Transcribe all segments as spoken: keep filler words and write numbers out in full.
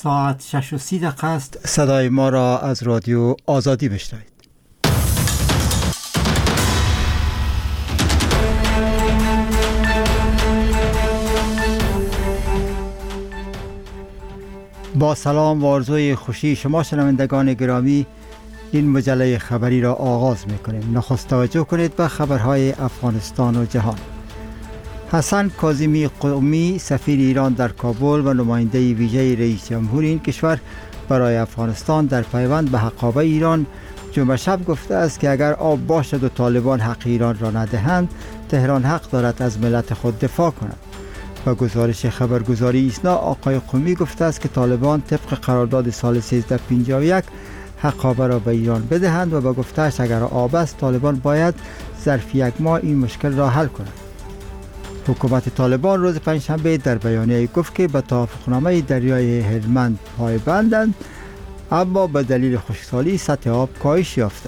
ساعت شش و سی دقیقه است. صدای ما را از رادیو آزادی بشنوید. با سلام و آرزوی خوشی شما شنوندگان گرامی، این مجله خبری را آغاز می‌کنیم. نخست توجه کنید به خبرهای افغانستان و جهان. حسن کاظمی قمی سفیر ایران در کابل و نماینده ویژه رئیس جمهور این کشور برای افغانستان در پیوند به حقابه ایران جمعه شب گفته است که اگر آب باشد و طالبان حق ایران را ندهند، تهران حق دارد از ملت خود دفاع کند. و گزارش خبرگزاری ایسنا آقای قمی گفته است که طالبان طبق قرارداد سال سیزده پنجاه و یک حقابه را به ایران بدهند و با گفته‌اش اگر آب است طالبان باید ظرف یک ماه این مشکل را حل کند. حکومت طالبان روز پنجشنبه در بیانیه گفت که به توافقنامه دریای هلمند پایبندند، اما به دلیل خشکسالی سطح آب کاهش یافته.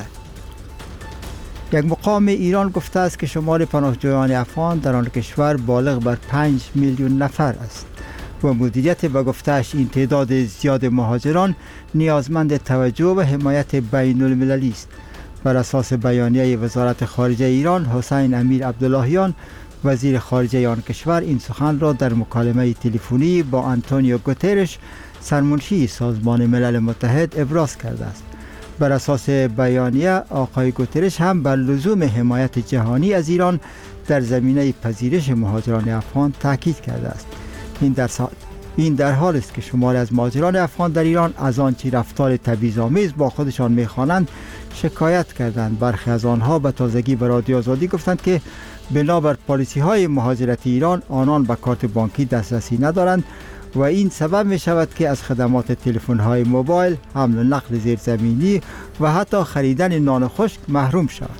یک مقام ایران گفته است که شمار پناهجویان افغان در آن کشور بالغ بر پنج میلیون نفر است و مدیریت به گفته‌اش این تعداد زیاد مهاجران نیازمند توجه و حمایت بین المللی است. بر اساس بیانیه وزارت خارجه ایران، حسین امیر عبداللهیان وزیر خارجه آن کشور این سخن را در مکالمه تلفنی با آنتونیو گوترش سرمنشی سازمان ملل متحد ابراز کرده است. بر اساس بیانیه آقای گوترش هم بر لزوم حمایت جهانی از ایران در زمینه پذیرش مهاجران افغان تاکید کرده است. این در سا... این در حال است که شمار از مهاجران افغان در ایران از آنچه رفتار تبعیض‌آمیز با خودشان می‌خوانند شکایت کردند. برخی از آنها به تازگی به رادیو آزادی گفتند که بنابر پالیسی‌های مهاجرتی ایران آنان به کارت بانکی دسترسی ندارند و این سبب می شود که از خدمات تلفن‌های موبایل، حمل و نقل زیرزمینی و حتی خریدن نان خشک محروم شوند.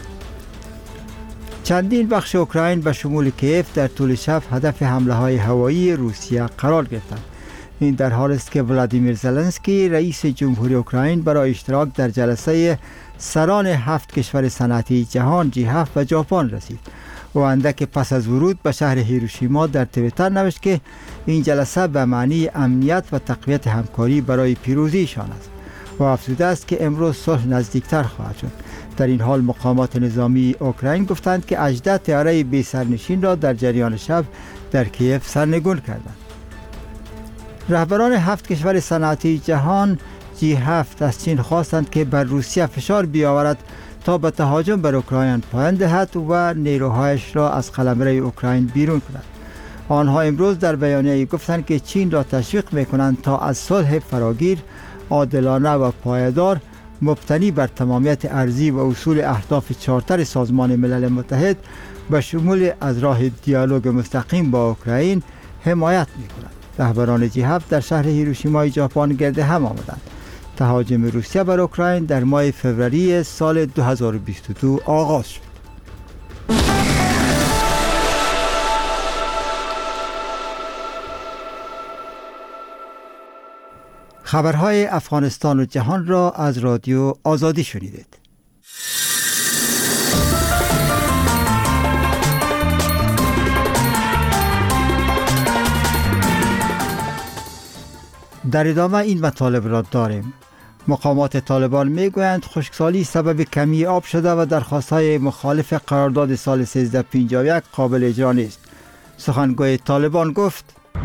چندین بخش اوکراین به شمول کیف در طول شب هدف حمله‌های هوایی روسیه قرار گرفتند. این در حالی است که ولادیمیر زلنسکی رئیس جمهوری اوکراین برای اشتراک در جلسه سران هفت کشور صنعتی جهان جی هفت و ژاپن رسید و اندک پس از ورود به شهر هیروشیما در توییتر نوشت که این جلسه به معنی امنیت و تقویت همکاری برای پیروزیشان است و افزوده است که امروز صلح نزدیکتر خواهد شد. در این حال مقامات نظامی اوکراین گفتند که هجده طیاره بی سرنشین را در جریان شب در کیف سرنگون کردند. رهبران هفت کشور صنعتی جهان جی هفت از چین خواستند که بر روسیه فشار بیاورد تا به تهاجم بر اوکراین پایان دهد و نیروهایش را از قلمرو اوکراین بیرون کند. آنها امروز در بیانیه گفتند که چین را تشویق می‌کنند تا از صلح فراگیر، عادلانه و پایدار مبتنی بر تمامیت ارضی و اصول اهداف چارتر سازمان ملل متحد به شمول از راه دیالوگ مستقیم با اوکراین حمایت می‌کنند. رهبران جی هفت در شهر هیروشیما ژاپن گرد هم آمدند. تهاجم روسیه بر اوکراین در ماه فوریه سال دو هزار و بیست و دو آغاز شد. خبرهای افغانستان و جهان را از رادیو آزادی شنیدید. در ادامه این مطالب را داریم. مقامات طالبان میگویند خشکسالی سبب کمی آب شده و درخواست‌های مخالف قرارداد سال سیزده پنجاه و یک قابل اجرا نیست. سخنگوی طالبان گفت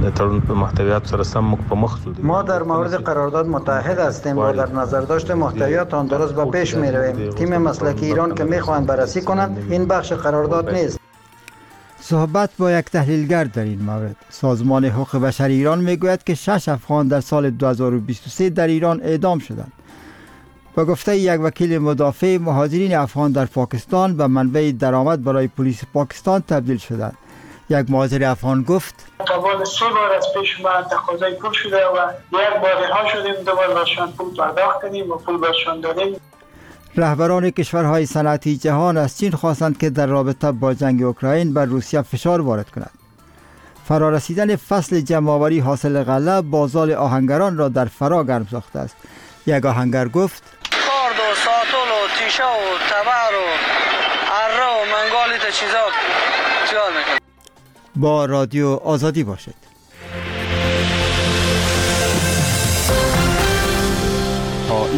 ما در مورد قرارداد متحد هستیم و در نظر داشته محتویات آن درست به پیش می رویم. تیم مسلکی ایران که میخواهند بررسی کنند این بخش قرارداد نیست. صحبت با یک تحلیلگر در این مورد. سازمان حقوق بشر ایران میگوید که شش افغان در سال دو هزار و بیست و سه در ایران اعدام شدند. با گفته یک وکیل مدافع، مهاجرین افغان در پاکستان به منبع درآمد برای پلیس پاکستان تبدیل شدند. یک مهاجر افغان گفت قبل سه بار از پیش ما تقاضای پول شده و یک بار رها شدیم، دو بار برشان پول پرداخت کردیم و پول برشان دادیم. رهبران کشورهای صنعتی جهان از چین خواستند که در رابطه با جنگ اوکراین بر روسیه فشار وارد کند. فرارسیدن فصل جمع‌آوری حاصل غله بازار آهنگران را در فرا گرم ساخته است. یک آهنگر گفت کارد و ساتول و تیشه و تبر و اره و منگالی تا چیزا چیکار میکنه. با رادیو آزادی باشد.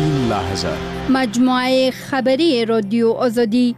این لحظه مجموعه خبری رادیو آزادی.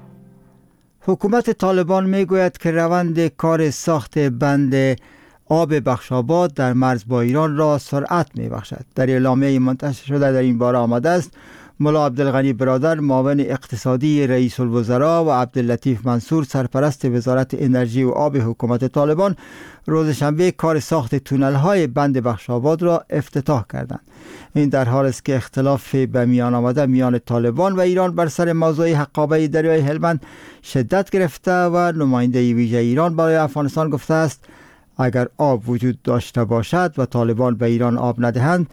حکومت طالبان میگوید که روند کار ساخت بند آب بخشاباد در مرز با ایران را سرعت میبخشد. در اعلامیه منتشر شده در این باره آمده است ملا عبدالغنی برادر معاون اقتصادی رئیس الوزراء و عبداللطیف منصور سرپرست وزارت انرژی و آب حکومت طالبان روز شنبه کار ساخت تونل های بند بخشاباد را افتتاح کردند. این در حال است که اختلاف به میان آمده میان طالبان و ایران بر سر موضوع حقابه دریای هلمند شدت گرفته و نماینده ویژه ایران برای افغانستان گفته است اگر آب وجود داشته باشد و طالبان به ایران آب ندهند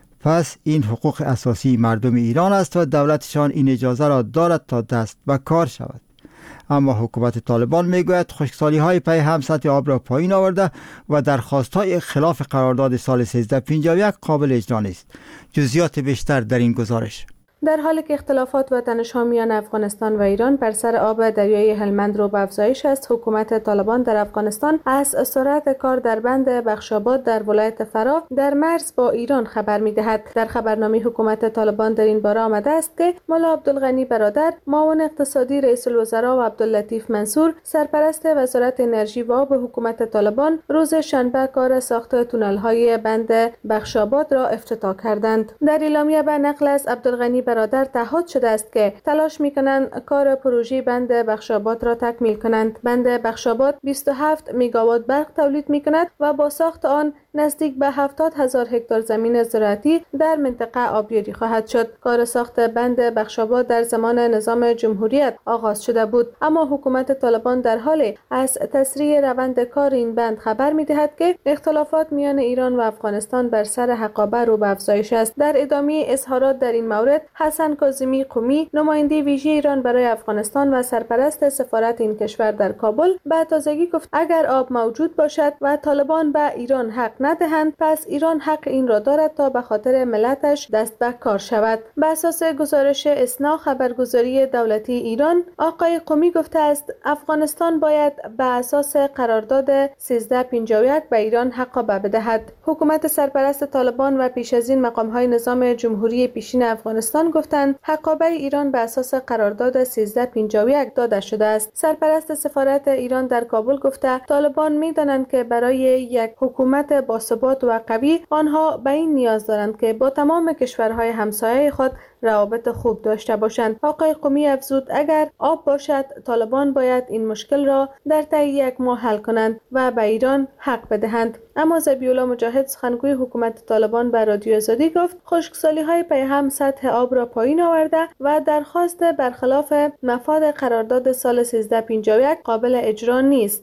پس این حقوق اساسی مردم ایران است و دولتشان این اجازه را دارد تا دست به کار شود. اما حکومت طالبان میگوید خشکسالی های پی هم سطح آب را پایین آورده و درخواست های خلاف قرارداد سال سیزده پنجاه و یک قابل اجرا نیست. جزئیات بیشتر در این گزارش. در حالی که اختلافات و تنش‌ها میان افغانستان و ایران بر سر آب دریای هلمند رو به افزایش است، حکومت طالبان در افغانستان از سرعت کار در بند بخشاباد در ولایت فراه در مرز با ایران خبر می‌دهد. در خبرنامه حکومت طالبان در این باره آمده است که ملا عبدالغنی برادر معاون اقتصادی رئیس الوزراء و عبداللطیف منصور سرپرست وزارت انرژی و آب حکومت طالبان روز شنبه کار ساخت تونل‌های بند بخشاباد را افتتاح کردند. در اعلامیه به نقل از عبدالغنی برادر تعهد شده است که تلاش می‌کنند کار پروژه بند بخشاباد را تکمیل کنند. بند بخشاباد بیست و هفت مگاوات برق تولید می‌کند و با ساخت آن نزدیک به هفتاد هزار هکتار زمین زراعتی در منطقه آبیاری خواهد شد. کار ساخت بند بخشاباد در زمان نظام جمهوریت آغاز شده بود، اما حکومت طالبان در حال از تسریع روند کار این بند خبر می‌دهد که اختلافات میان ایران و افغانستان بر سر حقابه رو به افزایش است. در ادامه اظهارات در این مورد حسن کاظمی قمی نماینده ویژه ایران برای افغانستان و سرپرست سفارت این کشور در کابل به تازگی گفت اگر آب موجود باشد و طالبان به ایران حق ندهند پس ایران حق این را دارد تا به خاطر ملتش دست به کار شود. به اساس گزارش اسنا خبرگزاری دولتی ایران، آقای قمی گفته است افغانستان باید به اساس قرارداد سیزده پنجاه و یک به ایران حقابه بدهد. حکومت سرپرست طالبان و پیش از این مقام‌های نظام جمهوری پیشین افغانستان گفتند حقابه ایران به اساس قرارداد سیزده پنجاه و یک داده شده است. سرپرست سفارت ایران در کابل گفته طالبان می‌دانند که برای یک حکومت باثبات و قوی آنها به این نیاز دارند که با تمام کشورهای همسایه خود روابط خوب داشته باشند. آقای قمی افزود اگر آب باشد طالبان باید این مشکل را در طی یک ماه حل کنند و به ایران حق بدهند. اما ذبیح‌الله مجاهد سخنگوی حکومت طالبان به رادیو آزادی گفت خشکسالی‌های پی هم سطح آب را پایین آورده و درخواست برخلاف مفاد قرارداد سال سیزده پنجاه و یک قابل اجرا نیست.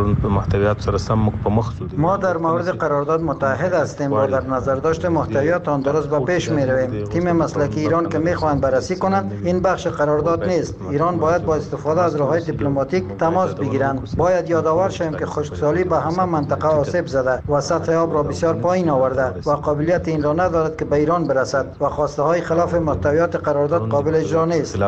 ما در مورد قرارداد متحد هستیم و در نظر داشت محتویات آن درست به پیش می‌رویم. تیم مسلکی ایران که می‌خواهند بررسی کنند این بخش قرارداد نیست. ایران باید با استفاده از راه‌های دیپلماتیک تماس بگیرند. باید یادآور شویم که خشکسالی به همه منطقه آسیب زده و سطح آب را بسیار پایین آورده و قابلیت این را ندارد که به ایران برسد و خواسته های خلاف محتویات قرارداد قابل اجرا نیست.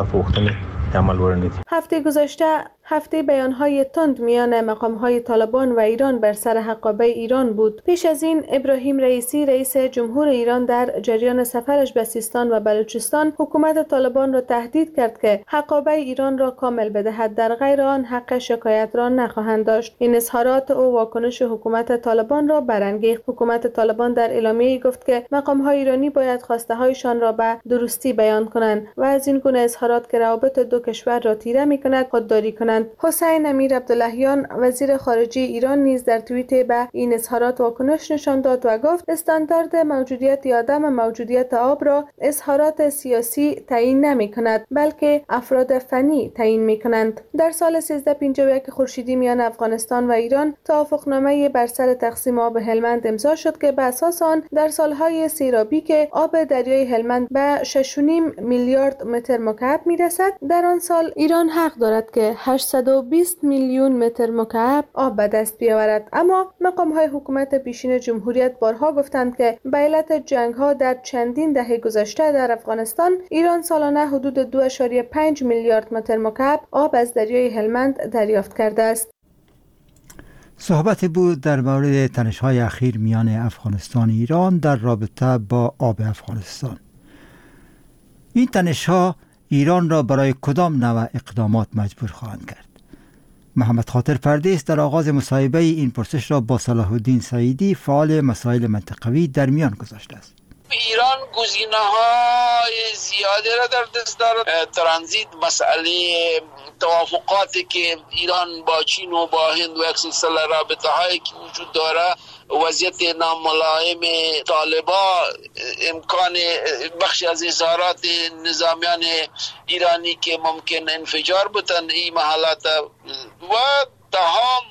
هفته گذشته هفته بیانهای تند میان مقامهای طالبان و ایران بر سر حقابه ایران بود. پیش از این ابراهیم رئیسی رئیس جمهور ایران در جریان سفرش به سیستان و بلوچستان حکومت طالبان را تهدید کرد که حقابه ایران را کامل بدهد، در غیر آن حق شکایت را نخواهند داشت. این اظهارات او واکنش حکومت طالبان را برانگیخت. حکومت طالبان در اعلامیه‌ای گفت که مقام‌های ایرانی باید خواسته هایشان را به درستی بیان کنند و از این گونه اظهارات که روابط دو کشور را تیره می‌کند خودداری کنند. حسین امیر عبداللهیان وزیر خارجه ایران نیز در توییت به این اظهارات واکنش نشان داد و گفت استاندارد موجودیت یا عدم موجودیت آب را اظهارات سیاسی تعیین نمی‌کند بلکه افراد فنی تعیین می‌کنند. در سال سیزده پنجاه و یک خورشیدی میان افغانستان و ایران توافقنامه بر سر تقسیم آب هلمند امضا شد که به اساس آن در سالهای سیرابی که آب دریای هلمند به شش و نیم میلیارد متر مکعب میرسد، در آن سال ایران حق دارد که هشتصد و بیست میلیون متر مکعب آب به دست بیاورد. اما مقام‌های حکومت پیشین جمهوریت بارها گفتند که به علت جنگ‌ها در چندین دهه گذشته در افغانستان ایران سالانه حدود دو ممیز پنج میلیارد متر مکعب آب از دریای هلمند دریافت کرده است. صحبت بود در مورد تنش‌های اخیر میان افغانستان و ایران در رابطه با آب افغانستان. این تنش‌ها ایران را برای کدام نوع اقدامات مجبور خواهند کرد؟ محمد خاطر پردیس در آغاز مصاحبه این پرسش را با صلاح الدین سعیدی فعال مسائل منطقوی در میان گذاشته است. ایران گزینه‌های زیادی را در دست دارد. ترانزیت، مسئله توافقاتی که ایران با چین و با هند و یک سلسله رابطه‌هایی که وجود داره، وضعیت ناملایم طالبا، امکان بخشی از اظهارات نظامیان ایرانی که ممکن انفجار بتن این محلات و تمام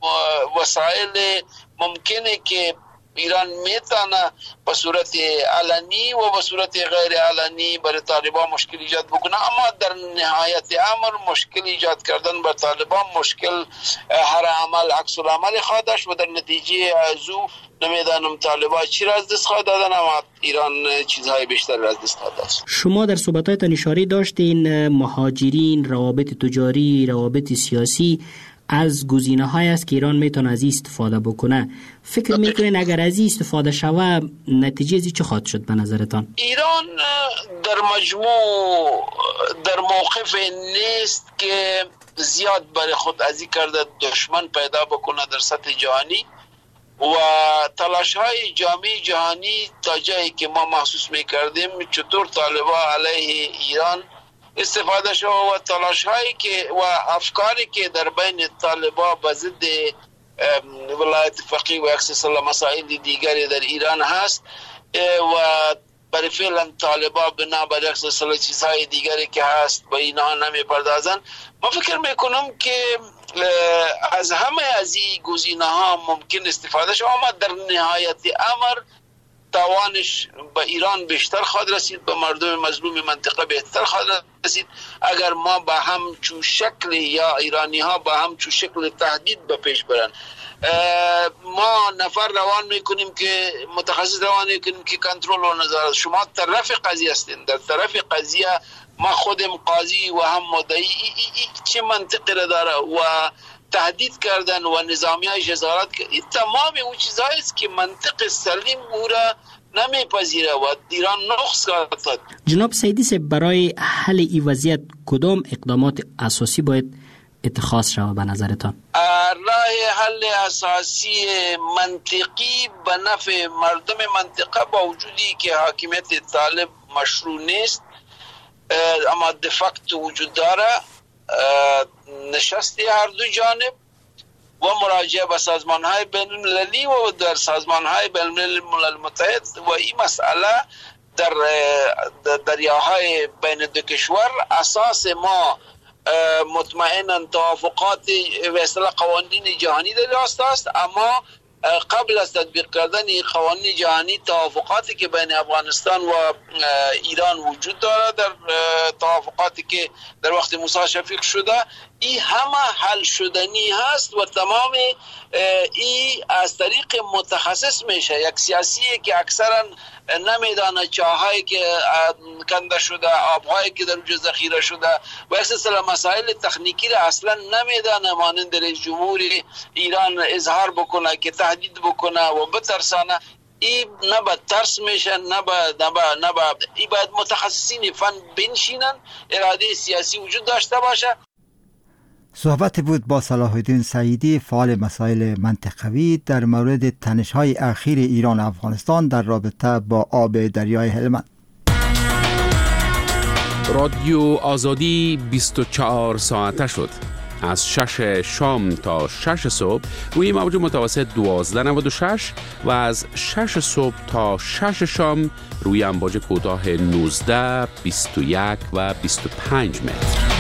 وسایل ممکنه که ایران میتونه به صورت علنی و به صورت غیر علنی برای طالبان مشکل ایجاد بکنه، اما در نهایت امر مشکل ایجاد کردن بر طالبان مشکل هر عمل عکس العمل خواهد داشت و در نتیجه از او نمیدانم طالبان چی را از دست خواهد دادن، اما ایران چیزهای بیشتر را از دست خواهد داشت. شما در صحبتاتتان اشاره داشتین مهاجرین، روابط تجاری، روابط سیاسی از گزینه‌های است که ایران میتونه از این استفاده بکنه. فکر میکنین اگر از این استفاده شوه نتیجه ازی چه خواهد شد به نظرتان؟ ایران در مجموع در موقف نیست که زیاد برای خود ازی کرده دشمن پیدا بکنه در سطح جهانی و تلاش های جامعه جهانی تا جایی که ما محسوس میکردیم چطور طالبان علیه ایران استفاده شد و تلاش هایی که و افکاری که در بین طالبان به ضد ولایت فقیه و اکسسال مسائل دیگری در ایران هست و برای فعلا طالبان بنا بر اکسسال چیزهای دیگری که هست به اینها نمی پردازن. ما فکر میکنم که از همه از این گزینه ها ممکن استفاده شد، اما در نهایت امر توانش به ایران بیشتر خواهد رسید، به مردم مظلوم منطقه بهتر خواهد رسید اگر ما با هم چو شکل یا ایرانی ها با هم چو شکل تهدید به پیش برن. ما نفر روان میکنیم که متخصص روان میکنیم که کنترل و نظارت، شما طرف قضیه هستین، در طرف قضیه ما خودم قاضی و هم مدعی ای ای ای چه منطقی را داره و تهدید کردن و نظامی های جزارت که این تمام اون چیزهایی است که منطق سلیم او را نمیپذیره و ایران نقص کرد. جناب سعیدی صاحب، برای حل این وضعیت کدام اقدامات اساسی باید اتخاذ شود به نظرتان؟ راه حل اساسی منطقی به نفع مردم منطقه با وجودی که حاکمیت طالب مشروع نیست اما دفکت وجود داره، نشستی هر دو جانب و مراجعه به سازمان های بین المللی و در سازمان های بین الملل متحد و این مسئله در دریاهای بین دو کشور اساس ما مطمئنا توافقات و اصطلاح قوانین جهانی در راست است، اما قبل از تطبیق کردن این قوانین جهانی توافقاتی که بین افغانستان و ایران وجود دارد، در توافقاتی که در وقت موسی شفیق شده، این همه حل شدنی هست و تمام این از طریق متخصص میشه. یک سیاسیه که اکثرا نمیدانه چاهایی که کنده شده، آبهایی که در اونجا ذخیره شده و یک سلسله مسائل تکنیکی را اصلا نمیدانه، مانند رئیس جمهور ایران اظهار بکنه که تهدید بکنه و بترسانه، این نه با ترس میشه نه با نه با نه با این باید متخصصین فن بنشینن، اراده سیاسی وجود داشته باشه. صحبت بود با صلاح الدین سعیدی فعال مسائل منطقوی در مورد تنش‌های اخیر ایران و افغانستان در رابطه با آب دریای هلمند. رادیو آزادی بیست و چهار ساعته شد. از شش شام تا شش صبح روی موج متوسط دوازده نود و شش و از شش صبح تا شش شام روی امواج کوتاه نوزده، بیست و یک و بیست و پنج متر.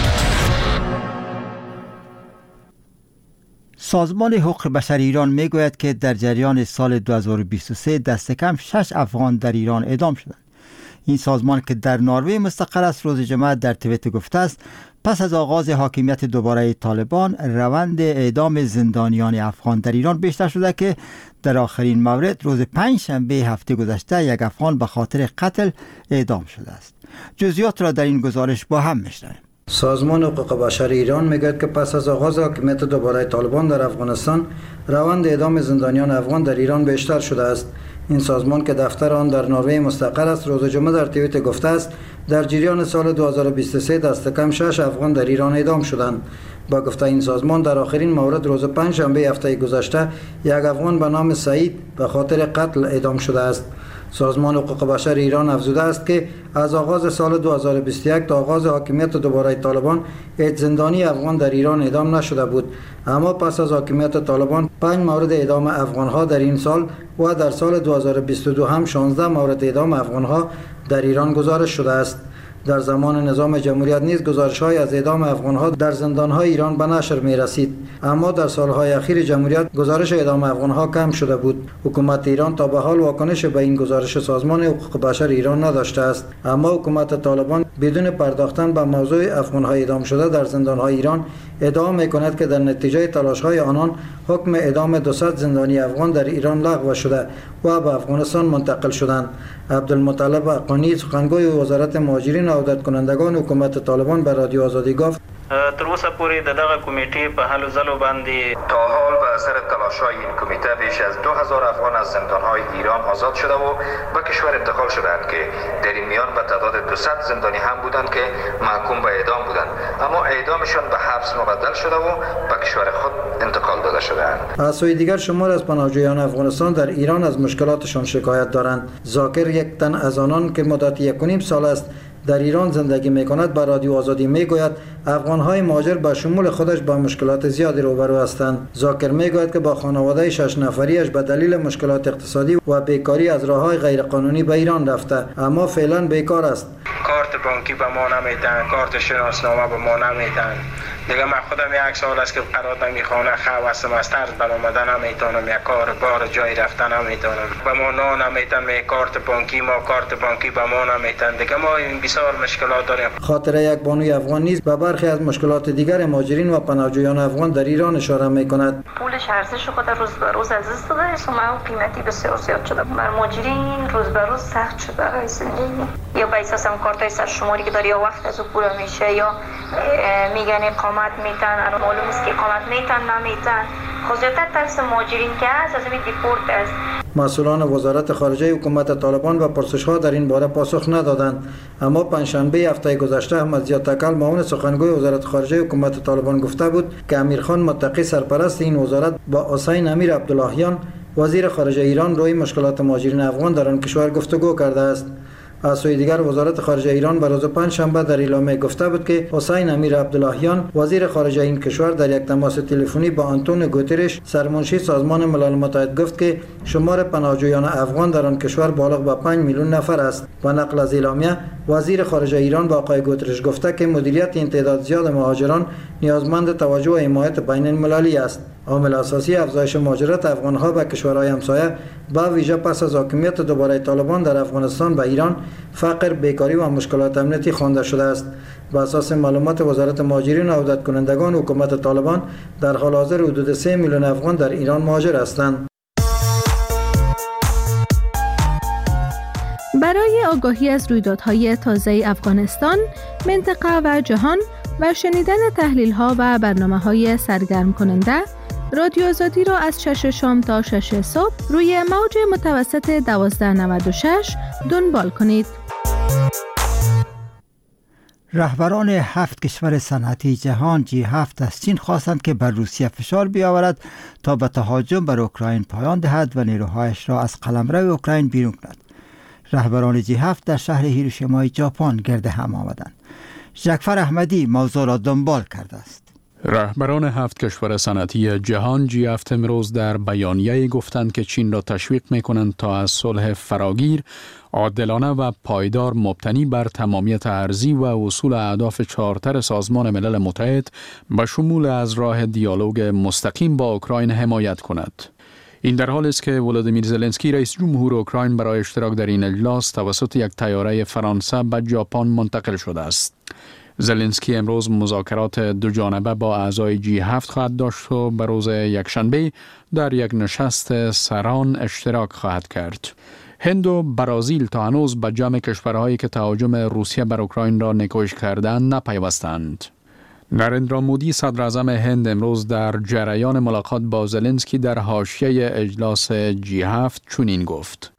سازمان حقوق بشر ایران میگوید که در جریان سال دو هزار و بیست و سه دست کم شش افغان در ایران اعدام شدند. این سازمان که در نروژ مستقر است روز جمعه در توییتر گفته است پس از آغاز حاکمیت دوباره طالبان روند اعدام زندانیان افغان در ایران بیشتر شده که در آخرین مورد روز پنج شنبه هفته گذشته یک افغان به خاطر قتل اعدام شده است. جزئیات را در این گزارش با هم میشنویم. سازمان حقوق بشر ایران میگوید که پس از آغاز حاکمیت دوباره طالبان در افغانستان روند اعدام زندانیان افغان در ایران بیشتر شده است. این سازمان که دفتر آن در نروژ مستقر است روز جمعه در توییت گفته است در جریان سال دو هزار و بیست و سه دست کم شش افغان در ایران اعدام شدند. با گفته این سازمان در آخرین مورد روز پنج شنبه هفته گذشته یک افغان به نام سعید به خاطر قتل اعدام شده است. سازمان حقوق بشر ایران افزوده است که از آغاز سال دو هزار و بیست و یک تا آغاز حاکمیت دوباره طالبان هیچ زندانی افغان در ایران اعدام نشده بود، اما پس از حاکمیت طالبان پنج مورد اعدام افغانها در این سال و در سال دو هزار و بیست و دو هم شانزده مورد اعدام افغانها در ایران گزارش شده است. در زمان نظام جمهوریت نیز گزارش‌های از اعدام افغان‌ها در زندان‌های ایران به نشر می‌رسید، اما در سال‌های اخیر جمهوریت گزارش اعدام افغان‌ها کم شده بود. حکومت ایران تا به حال واکنش به این گزارش سازمان حقوق بشر ایران نداشته است، اما حکومت طالبان بدون پرداختن به موضوع افغان‌های اعدام شده در زندان‌های ایران ادعا می‌کند که در نتیجه تلاش‌های آنان حکم اعدام دویست زندانی افغان در ایران لغو شده و به افغانستان منتقل شدند. عبدالمطلب اقانی سخنگوی وزارت مهاجرین و عودت کنندگان حکومت طالبان به رادیو آزادی گفت تر اوسه پورې د دغه کمیټې په هلو ځلو باندې تا حال به اثر تلاش‌های این کمیته بیش از دو هزار افغان از زندان‌های ایران آزاد شده و به کشور انتقال شدند که در این میان به تعداد دویست زندانی هم بودند که محکوم به اعدام بودند، اما اعدامشان به حبس مبدل شده و به کشور خود انتقال داده شدند. از سوی دیگر شمار از پناهجویان افغانستان در ایران از مشکلاتشان شکایت دارند. ذاکر یک تن از آنان که مدت یک و نیم سال است در ایران زندگی میکند به رادیو آزادی میگوید افغان‌های مهاجر به شمول خودش با مشکلات زیادی روبرو هستند. ذاکر میگوید که با خانواده شش نفریش به دلیل مشکلات اقتصادی و بیکاری از راه‌های غیرقانونی به ایران رفته، اما فعلا بیکار است. کارت بانکی به ما نمیدن، کارت شناسنامه به ما نمیدن. دیگه من خودم یک سال است که قرار نمیخوانه خواه هستم، از طرز برآمده نمیتونم، یک کار بار جای رفته نمیتونم، به ما نه نمیتن، می کارت بانکی ما کارت بانکی به ما نمیتن. دیگه ما این بسیار مشکلات داریم. خاطره یک بانوی افغان نیز به برخی از مشکلات دیگر مهاجرین و پناهجویان افغان در ایران اشاره میکند. پولش ارزش خود روز به روز از دست داده است و قیمتی بسیار زیاد شده. بر مهاجرین روز به روز سخت شده است زندگی. یا به اساس هم کارتای سرشماری که داری یا وقت از او پول میشه یا میگن اقامت میتن، معلوم است که اقامت میتن نمیتن. خصوصا ترس مهاجرین که هست از این دیپورت است. مسئولان وزارت خارجه حکومت طالبان به پرسش‌ها در این باره پاسخ ندادند، اما پنجشنبه هفته گذشته احمد ضیاء تکل معاون سخنگوی وزارت خارجه حکومت طالبان گفته بود که امیرخان متقی سرپرست این وزارت با حسین امیر عبداللهیان وزیر خارجه ایران روی مشکلات مهاجرین افغان در آن کشور گفتگو کرده است. از سوی دیگر وزارت خارجه ایران به روز پنج شنبه در اعلامیه گفته بود که حسین امیر عبداللهیان وزیر خارجه این کشور در یک تماس تلفنی با آنتونیو گوترش سرمنشی سازمان ملل متحد گفت که شمار پناهجویان افغان در آن کشور بالغ به پنج میلیون نفر است. و نقل از اعلامیه وزیر خارجه ایران با آقای گوترش گفته که مدیریت این تعداد زیاد مهاجران نیازمند توجه و حمایت بین المللی است. عامل اساسی افزایش مهاجرت افغان‌ها به کشورهای همسایه با ویژه پس از حاکمیت دوباره طالبان در افغانستان و ایران فقر، بیکاری و مشکلات امنیتی خوانده شده است. بر اساس معلومات وزارت مهاجرین و عودت کنندگان حکومت طالبان در حال حاضر حدود سه میلیون افغان در ایران مهاجر هستند. برای آگاهی از رویدادهای تازه افغانستان، منطقه و جهان و شنیدن تحلیل‌ها و برنامه‌های سرگرم کننده، رادیو آزادی را از شش شام تا شش صبح روی موج متوسط دوازده نود و شش دنبال کنید. رهبران هفت کشور صنعتی جهان جی هفت از چین خواستند که بر روسیه فشار بیاورد تا به تهاجم بر اوکراین پایان دهد و نیروهایش را از قلمرو اوکراین بیرون کند. رهبران جی هفت در شهر هیروشیمای ژاپن گرد هم آمدند. جعفر احمدی موضوع را دنبال کرده است. رهبران هفت کشور صنعتی جهان جی هفت امروز در بیانیه‌ای گفتند که چین را تشویق می‌کنند تا از صلح فراگیر، عادلانه و پایدار مبتنی بر تمامیت ارضی و اصول اهداف چارتر سازمان ملل متحد به شمول از راه دیالوگ مستقیم با اوکراین حمایت کند. این در حالی است که ولادیمیر زلنسکی رئیس جمهور اوکراین برای اشتراک در این اجلاس توسط یک طیاره فرانسه به ژاپن منتقل شده است. زلنسکی امروز مذاکرات دو جانبه با اعضای جی هفت خواهد داشت و به روز یکشنبه در یک نشست سران اشتراک خواهد کرد. هند و برزیل تا هنوز به جمع کشورهایی که تهاجم روسیه بر اوکراین را نکوش کردند نپیوستند. نریندرا مودی صدر اعظم هند امروز در جریان ملاقات با زلنسکی در حاشیه اجلاس جی هفت چنین گفت: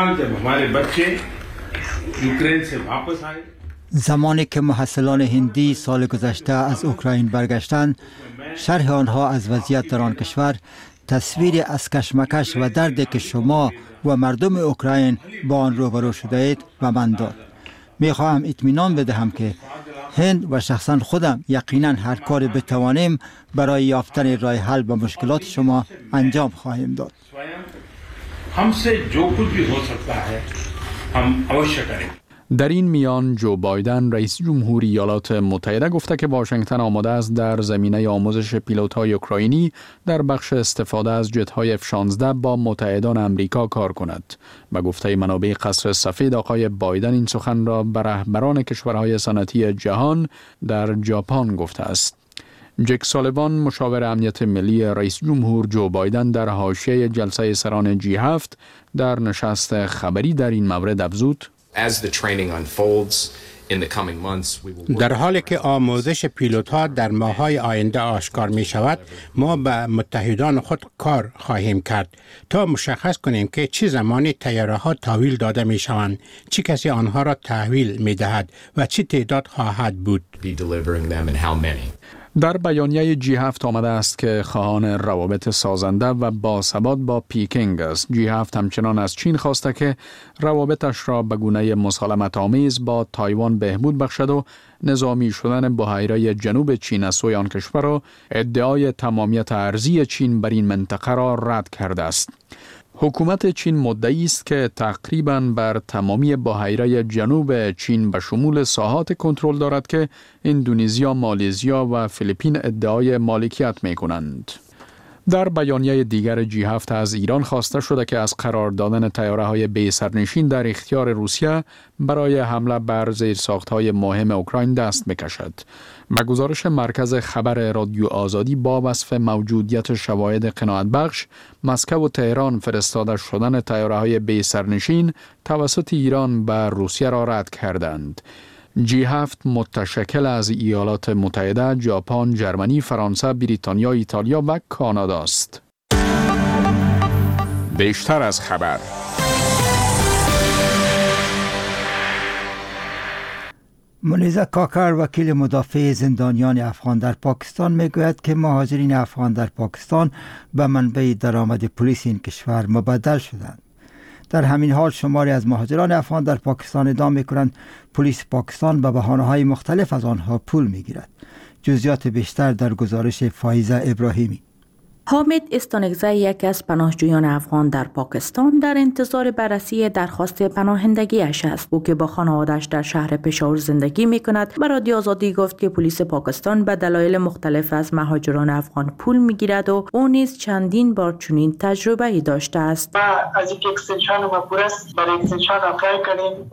زمانی که محصلان هندی سال گذشته از اوکراین برگشتند، شرح آنها از وضعیت در آن کشور تصویری از کشمکش و دردی که شما و مردم اوکراین با آن روبرو شده اید و من داد. می خواهم اطمینان بدهم که هند و شخصا خودم یقینا هر کاری بتوانیم برای یافتن راه حل به مشکلات شما انجام خواهیم داد. در این میان جو بایدن رئیس جمهوری ایالات متحده گفته که واشنگتن آماده است در زمینه آموزش پیلوت‌های اوکراینی در بخش استفاده از جت‌های اف شانزده با متحدان امریکا کار کند. به گفته منابع قصر سفید، آقای بایدن این سخن را به رهبران کشورهای صنعتی جهان در ژاپن گفته است. جک سالیوان، مشاور امنیت ملی رئیس جمهور جو بایدن، در حاشیه جلسه سران جی هفت در نشست خبری در این مورد افزود: در حالی که آموزش پیلوت‌ها در ماه‌های آینده آشکار می شود، ما به متحدان خود کار خواهیم کرد تا مشخص کنیم که چه زمانی طیاره‌ها تحویل داده می شوند، چه کسی آنها را تحویل می دهد و چه تعداد خواهد بود. در بیانیه جی هفت آمده است که خواهان روابط سازنده و باثبات با پیکینگ است. جی هفت همچنان از چین خواسته که روابطش را به گونه مسالمت آمیز با تایوان بهبود بخشد و نظامی شدن بحیره جنوب چین از سوی آن کشور را ادعای تمامیت ارضی چین بر این منطقه را رد کرده است. حکومت چین مدعی است که تقریباً بر تمامی بحیره جنوب چین به شمول ساحات کنترل دارد که اندونزیا، مالزیا و فیلیپین ادعای مالکیت می کنند. در بیانیه دیگر جی هفت از ایران خواسته شده که از قرار دادن طیاره‌های بی سرنشین در اختیار روسیه برای حمله بر زیرساخت‌های مهم اوکراین دست بکشد. به گزارش مرکز خبر رادیو آزادی، با وصف موجودیت شواهد قناعت بخش، مسکو و تهران فرستاده شدن طیاره‌های بی سرنشین توسط ایران به روسیه را رد کردند. جی هفت متشکل از ایالات متحده، ژاپن، ژرمنی، فرانسه، بریتانیا، ایتالیا و کانادا است. بیشتر از خبر. منیزه کاکر، وکیل مدافع زندانیان افغان در پاکستان، میگوید که مهاجرین افغان در پاکستان به منبع درآمد پلیس این کشور مبدل شدند. در همین حال شماری از مهاجران افغان در پاکستان ادعا می‌کنند پلیس پاکستان به بهانه‌های مختلف از آنها پول می‌گیرد. جزئیات بیشتر در گزارش فایزه ابراهیمی. حامد استانگزه، یک از پناهجویان افغان در پاکستان، در انتظار بررسی درخواست پناهندگیش است. او که با خانواده‌اش در شهر پشاور زندگی می‌کند، به رادیو آزادی گفت که پلیس پاکستان به دلایل مختلف از مهاجران افغان پول می‌گیرد و او نیز چندین بار چنین تجربه‌ای داشته است. ما از یک اکستنشن ما پرست برای اکستنشن اپلای کردیم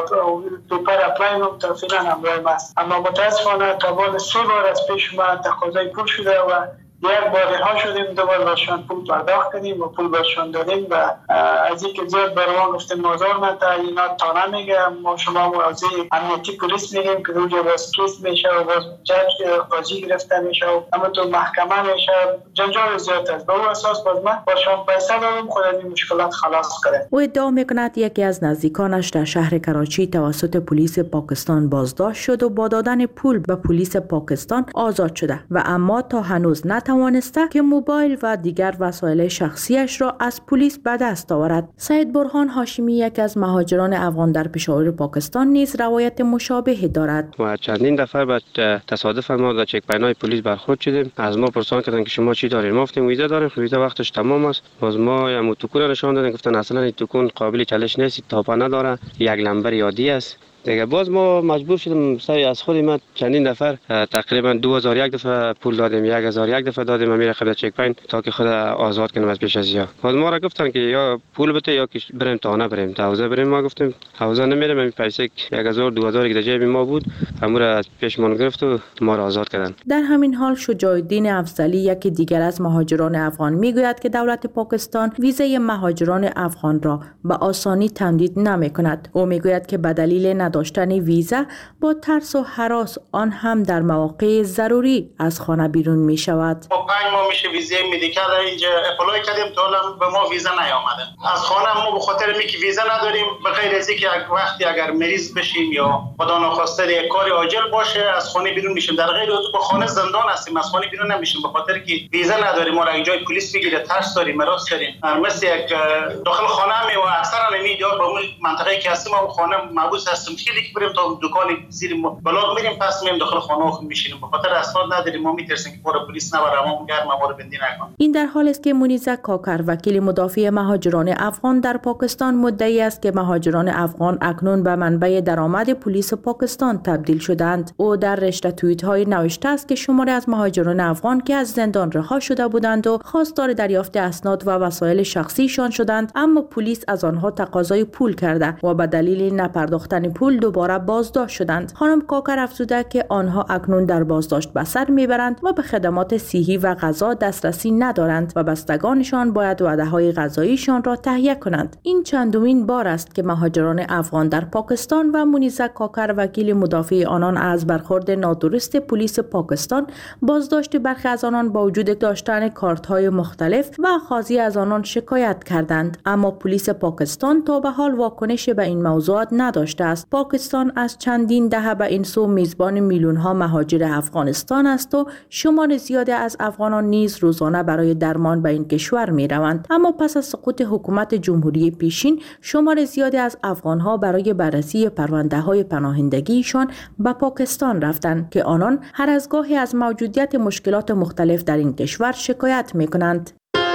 و پیپر اپلای نم تا فعلا امروز است، اما متأسفانه تا سه بار از پیش ما تقاضای پول شده و یک بار رها شدیم، دو بار برشان پول پرداخت کردیم و پول برشان دادیم و از اینکه زیاد برام گفتیم مازار نتا اینا تا نمیگه، ما شما موازی امنیتی پلیس میگیم که روی باز کیس میشه و باز جج قاضی گرفته میشه و اما تو محکمه میشه، جنجال زیاد است. به اون اساس باز من برشان پیسه دادم خود از این مشکلات خلاص کنه. او ادعا میکند یکی از نزدیکانش در شهر کراچی توسط پلیس پاکستان بازداشت شد و با دادن پول به پلیس پاکستان آزاد شده و اما تا هنوز نتوانسته که موبایل و دیگر وسایل شخصیش را از پلیس به دست آورد. سید برهان هاشمی، یک از مهاجران افغان در پشاور پاکستان، نیز روایت مشابهی دارد. ما چندین دفعه به تصادف ما در چک پوینت‌های پلیس برخورد شدیم. از ما پرسان کردن که شما چی دارید؟ ما گفتیم ویزا داریم. ویزا وقتش تمام است. باز ما هم توکن نشان دادن، گفتن اصلا این توکن قابل چالش نیست، تاپا نداره، یک لمبر یادی است. دیگه باز ما مجبور شدیم سعی از خود ما چندین نفر تقریبا دو هزار یک دفعه پول دادیم، یک هزار یک دفعه دادیم امیر خدا چک پوینت تا که خود آزاد کنیم از پیش از یا. باز ما را گفتن که یا پول بده یا که بریم تا نه بریم تا حوزه بریم. ما گفتیم حوزه نمیریم، این پیسه یک هزار دو هزار که در جیب ما بود امور از پیشمان گرفت و ما را آزاد کردن. در همین حال شجاع الدین افضلی، یکی دیگر از مهاجران افغان، میگوید که دولت پاکستان ویزای مهاجران افغان را به آسانی تمدید نمی‌کند. او میگوید که به دلیل نداشتن ویزا با ترس و هراس آن هم در مواقع ضروری از خانه بیرون می شود. ما پنج ماه میشه ویزای مدیکال اینجا اپلای کردیم تا الان به ما ویزا نیامده. از خانه ما به خاطر اینکه ویزا نداریم به غیر از اینکه وقتی اگر مریض بشیم یا خدا ناخواسته یک کار عاجل باشه از خانه بیرون میشیم، در غیر از به خانه زندان هستیم، از خانه بیرون نمیشیم به خاطر که ویزا نداریم. ما را اینجا پلیس میگیره، ترس داریم، مراس داریم. مثل یک داخل خانه می و اکثرا نمیدید با اون منطقه که هستیم ما خانه محبوس هستیم، خیلی که بریم تا دکان زیر بلاک میریم پس میریم داخل خانه خود میشینیم به خاطر اسناد نداریم. ما میترسیم که پورا پلیس نبره ما گرم ما رو بندی نکنه. این در حالی است که منیزه کاکر وکیل مدافع مهاجران افغان در پاکستان مدعی است که مهاجران افغان اکنون به منبع درآمد پلیس پاکستان تبدیل شدند. او در رشته توییت های نوشته است که شماری از مهاجران افغان که از زندان رها شده بودند و خواستار دریافت اسناد و وسایل شخصیشان شدند، اما پلیس از آنها تقاضای پول کرده و به دلیل نپرداختن پول دوباره بازداشت شدند. خانم کاکر افزوده که آنها اکنون در بازداشت به سر میبرند و به خدمات صحی و غذا دسترسی ندارند و بستگانشان باید وعده‌های غذاییشان را تهیه کنند. این چندمین بار است که مهاجران افغان در پاکستان و منیزه کاکر وکیل مدافع آنان از برخورد نادرست پلیس پاکستان بازداشت برخی از آنان با وجود داشتن کارت‌های مختلف و خاضی از آنان شکایت کردند، اما پلیس پاکستان تا به حال واکنش به این موضوعات نداشته است. پاکستان از چندین دهه به این سو میزبان میلیون‌ها مهاجر افغانستان است و شمار زیادی از افغانان نیز روزانه برای درمان به این کشور می‌روند، اما پس از سقوط حکومت جمهوری پیشین شمار زیادی از افغان‌ها برای بررسی پرونده‌های پناهندگیشان به پاکستان رفتند که آنان هر از گاهی از موجودیت مشکلات مختلف در این کشور شکایت می‌کنند.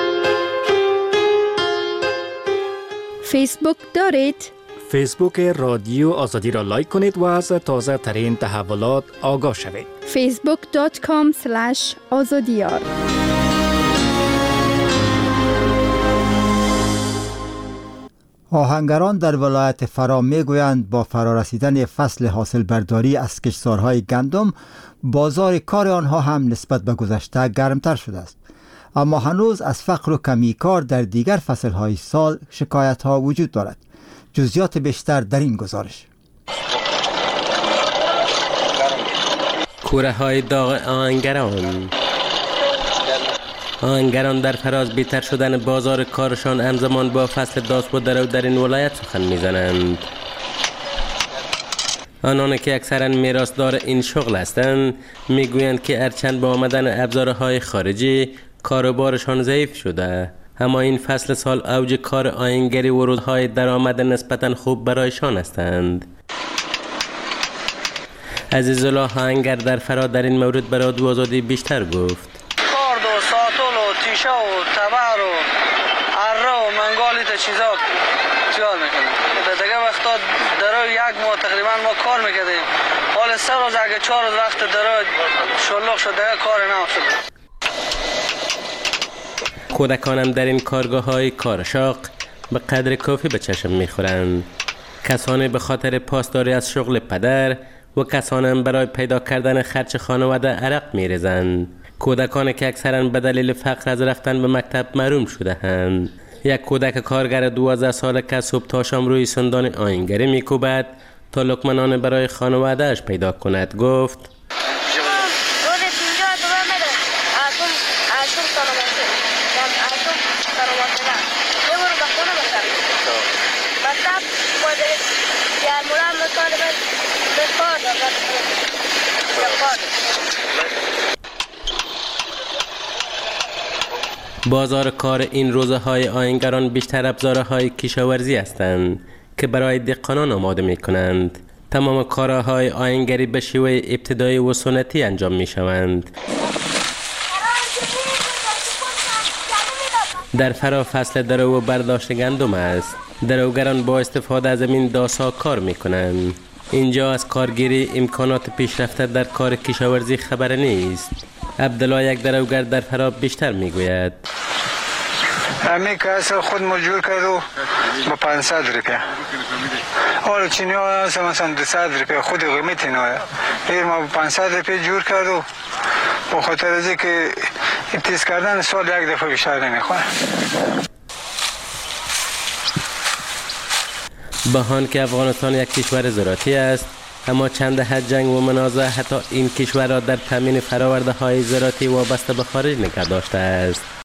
فیسبوک دارید؟ فیسبوک رادیو آزادی را لایک کنید و از تازه ترین تحولات آگاه شوید. فیسبوک دات کام اسلش آزادیار. آهنگران در ولایت فرا میگویند با فرارسیدن فصل حاصل برداری از کشتزارهای گندم بازار کار آنها هم نسبت به گذشته گرمتر شده است، اما هنوز از فقر و کمی کار در دیگر فصلهای سال شکایت ها وجود دارد. جزئیات بیشتر در این گزارش. کوره های داغ آهنگران آهنگران در فراز بیتر شدن بازار کارشان همزمان با فصل داس و درو در این ولایت سخن میزنند. آنان که اکثرا میراثدار این شغل هستند میگویند که هرچند با آمدن ابزارهای خارجی کاروبارشان ضعیف شده، اما این فصل سال اوج کار آهنگری و روزهای درآمد نسبتا خوب برایشان هستند. عزیزالله آهنگر در فرا در این مورد برای رادیو آزادی بیشتر گفت. کارد و ساتول و تیشه و تبر و اره و منگالی تا چیزا زیاد میکنیم. دیگه وقتا درو یک ماه تقریبا ما کار میکردیم، حال سه روز اگه چهار روز وقت درو شلوغ شد دیگه کار نمیشد. کودکانم در این کارگاه های کارشاق به قدر کافی به چشم میخورند. کسانی به خاطر پاسداری از شغل پدر و کسانم برای پیدا کردن خرج خانواده عرق میریزند. کودکانی که اکثرا به دلیل فقر از رفتن به مکتب محروم شده اند. یک کودک کارگر دوازده ساله که صبح تا شام روی سندان آهنگری میکوبد تا لقمه برای خانواده‌اش پیدا کند گفت: بازار کار این روزهای آهنگران بیشتر ابزارهای کشاورزی هستند که برای دهقانان آماده می کنند. تمام کارهای آهنگری به شیوه ابتدایی و سنتی انجام می شوند. در فرا فصل درو و برداشت گندم است. دروگران با استفاده از این داسا کار می کنند. اینجا از کارگیری امکانات پیشرفته در کار کشاورزی خبر نیست. عبدالله یک دروگر در فرا بیشتر میگوید: همین کس خود مجبور کرد و با پانصد روپیه حالا چینی ها هست مثلا دویست روپیه خود قیمت اینا ایر ما با پانصد روپیه جور کرد و با خاطر از اینکه تیز کردن سال یک دفعه بیشتر نمیخواه. با آن که افغانستان یک کشور زراعتی است، اما چند دهه جنگ و منازعه حتی این کشور را در تامین فراورده های زراعتی وابسته به خارج نگه داشته است.